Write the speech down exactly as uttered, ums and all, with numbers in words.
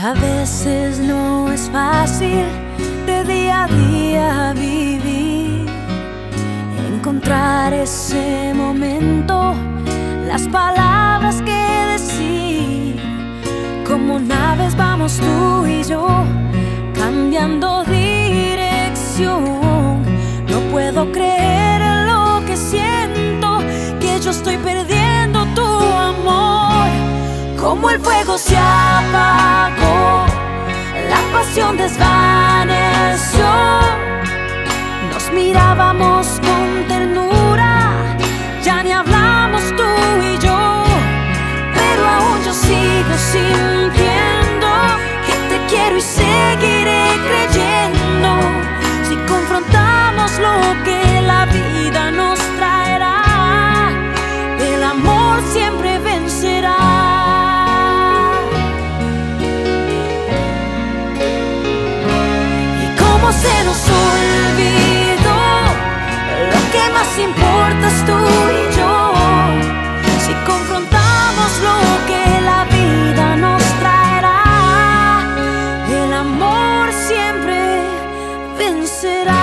A veces no es fácil de día a día vivir, encontrar ese momento, las palabras que decir. Como naves vamos tú y yo, cambiando dirección. No puedo creer en lo que siento, que yo estoy perdiendo tu amor. Como el fuego se apagó, la pasión desvaneció. Nos mirábamos con ternura, ya ni hablamos tú y yo. Pero aún yo sigo sintiendo que te quiero y seguiré creyendo. Si confrontamos lo que la vida nos traerá, el amor siempre vencerá. Se nos olvidó, lo que más importa es tú y yo. Si confrontamos lo que la vida nos traerá, el amor siempre vencerá.